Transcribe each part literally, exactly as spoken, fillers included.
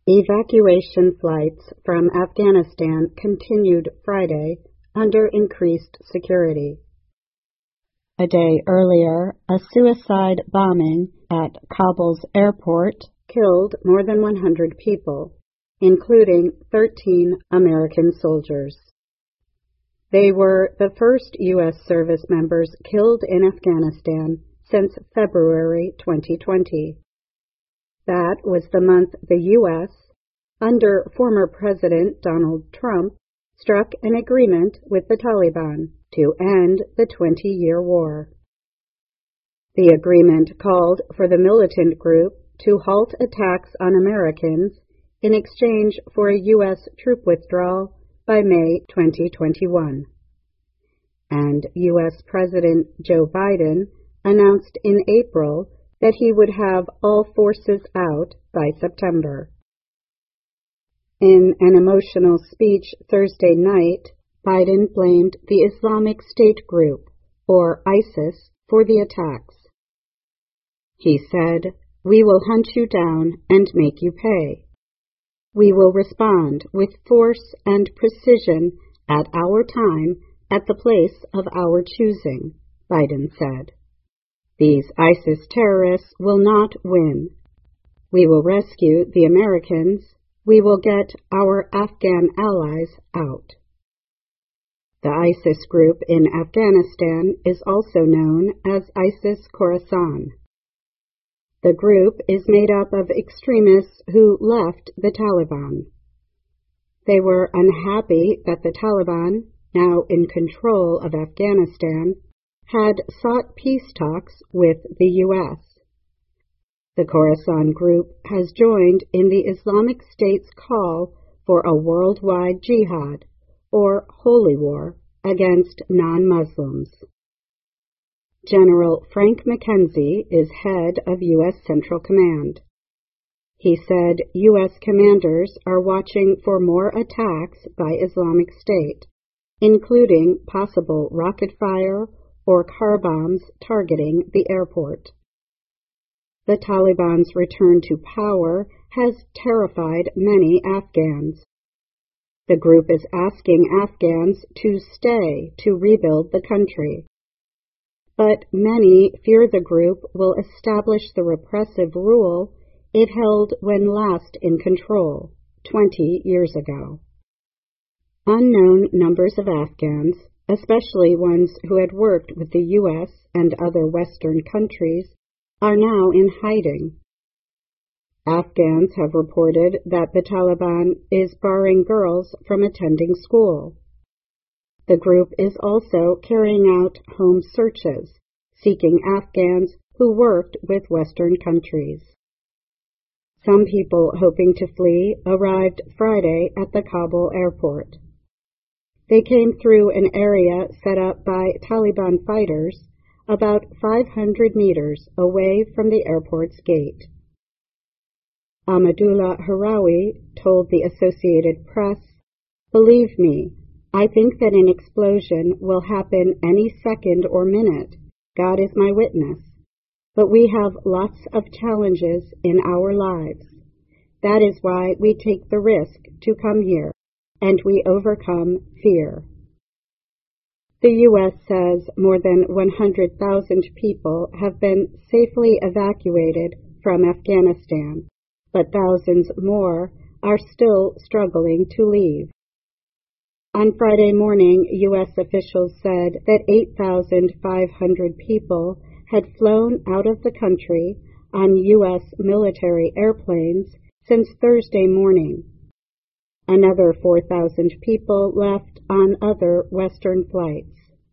Evacuation flights from Afghanistan continued Friday under increased security. A day earlier, a suicide bombing at Kabul's airport killed more than one hundred people, including thirteen American soldiers. They were the first U S service members killed in Afghanistan since February twenty twenty. That was the month the U S, under former President Donald Trump, struck an agreement with the Taliban to end the twenty-year war. The agreement called for the militant group to halt attacks on Americans in exchange for a U S troop withdrawal by May twenty twenty-one. And U S President Joe Biden announced in April that he would have all forces out by September. In an emotional speech Thursday night, Biden blamed the Islamic State group, or ISIS, for the attacks. He said, "We will hunt you down and make you pay. We will respond with force and precision at our time at the place of our choosing," Biden said. "These ISIS terrorists will not win. We will rescue the Americans. We will get our Afghan allies out." The ISIS group in Afghanistan is also known as ISIS Khorasan. The group is made up of extremists who left the Taliban. They were unhappy that the Taliban, now in control of Afghanistan, had sought peace talks with the U S. The Khorasan group has joined in the Islamic State's call for a worldwide jihad, or holy war, against non-Muslims. General Frank McKenzie is head of U S Central Command. He said U S commanders are watching for more attacks by Islamic State, including possible rocket fire or car bombs targeting the airport. The Taliban's return to power has terrified many Afghans. The group is asking Afghans to stay to rebuild the country. But many fear the group will establish the repressive rule it held when last in control, twenty years ago. Unknown numbers of Afghans, especially ones who had worked with the U S and other Western countries, are now in hiding. Afghans have reported that the Taliban is barring girls from attending school. The group is also carrying out home searches, seeking Afghans who worked with Western countries. Some people hoping to flee arrived Friday at the Kabul airport. They came through an area set up by Taliban fighters about five hundred meters away from the airport's gate. Ahmadullah Harawi told the Associated Press, "Believe me, I think that an explosion will happen any second or minute. God is my witness. But we have lots of challenges in our lives. That is why we take the risk to come here, and we overcome fear." The U S says more than one hundred thousand people have been safely evacuated from Afghanistan, but thousands more are still struggling to leave. On Friday morning, U S officials said that eight thousand five hundred people had flown out of the country on U S military airplanes since Thursday morning. Another four thousand people left on other Western flights.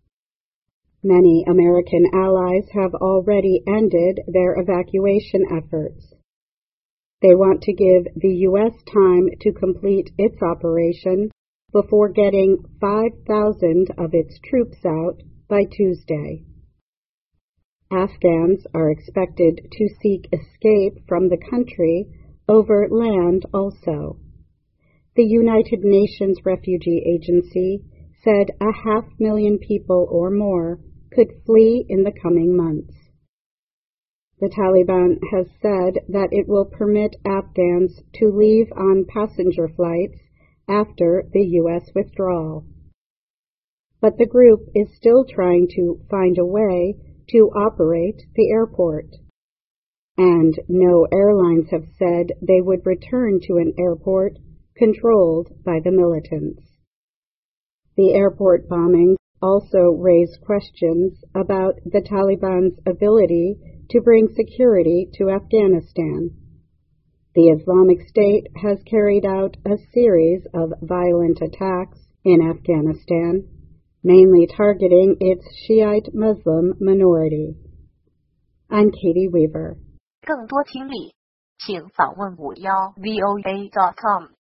Many American allies have already ended their evacuation efforts. They want to give the U S time to complete its operation before getting five thousand of its troops out by Tuesday. Afghans are expected to seek escape from the country over land also. The United Nations Refugee Agency said a half million people or more could flee in the coming months. The Taliban has said that it will permit Afghans to leave on passenger flights after the U S withdrawal. But the group is still trying to find a way to operate the airport. And no airlines have said they would return to an airport controlled by the militants. The airport bombings also raise questions about the Taliban's ability to bring security to Afghanistan. The Islamic State has carried out a series of violent attacks in Afghanistan, mainly targeting its Shiite Muslim minority. I'm Katie Weaver. 更多听力，请访问五幺 V O A dot com。